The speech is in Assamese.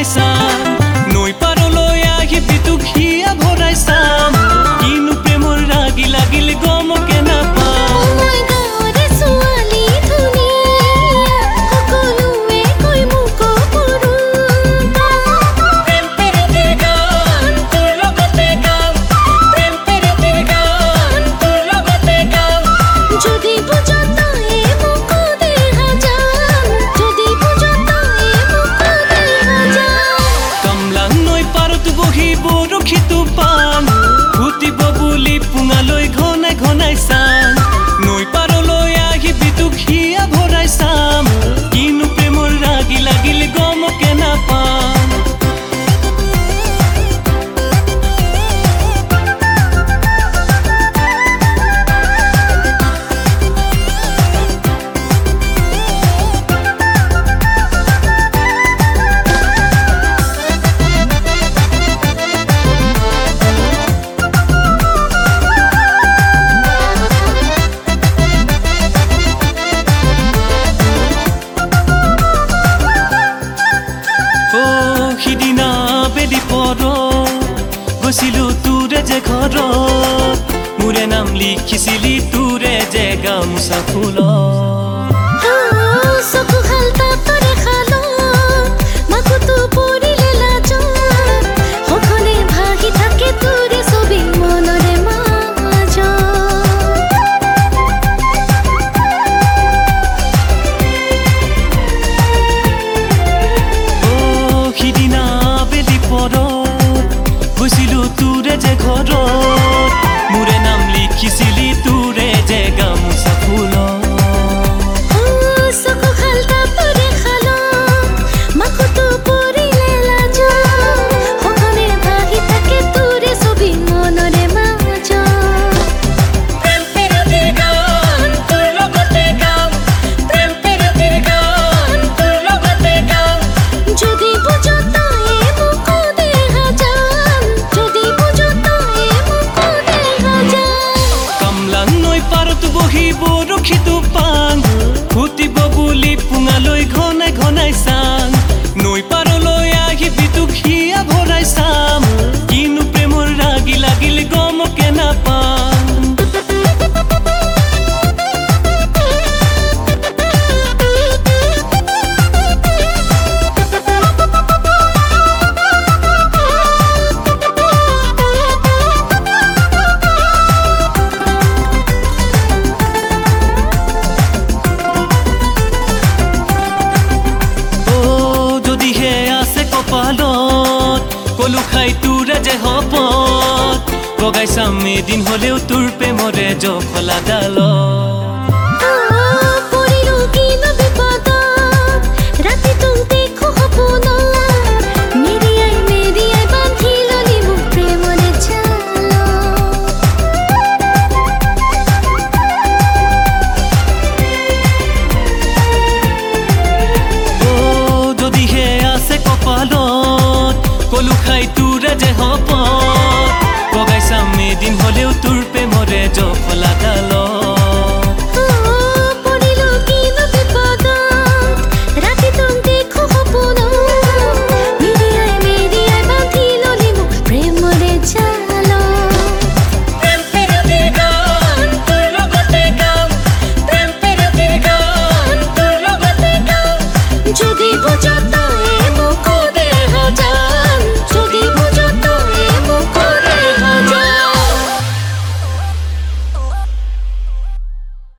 ঘনাই চাম নৈ পাৰলৈ আহিবি তোক হিয়া ভৰাই চাম কিনো প্ৰেমৰ ৰাগি লাগিল গমকে নাপাম পুঙালৈ ঘনাই ঘনাই চাম নৈ পাৰলৈ আহিবি তোক হিয়া ভৰাই চাম কিনো প্ৰেমৰ ৰাগি লাগিল গমকে নাপাম সিদিনা বেলি গৈছিলো তোৰে যে ঘৰত মোৰে নাম লিখিছিলি তোৰে যে গামোচা ফুলত গৈছিলো তোৰে যে ঘৰত মোৰে নাম লিখিছিলি তোৰে যে গামোচা ফুলত বহিব ৰখিতো পাং ফুটিব বুলি পুঙালৈ ঘনাই ঘনাই চাম নৈ পাৰলৈ আহিবি তোক হিয়া ভৰাই চাম কিনো প্ৰেমৰ ৰাগি লাগিল গমকে নাপাম কলু খাই তোৰে যে হপত বগাই চাম এদিন হলেও তোৰ প্ৰেমৰে জখলা ডালত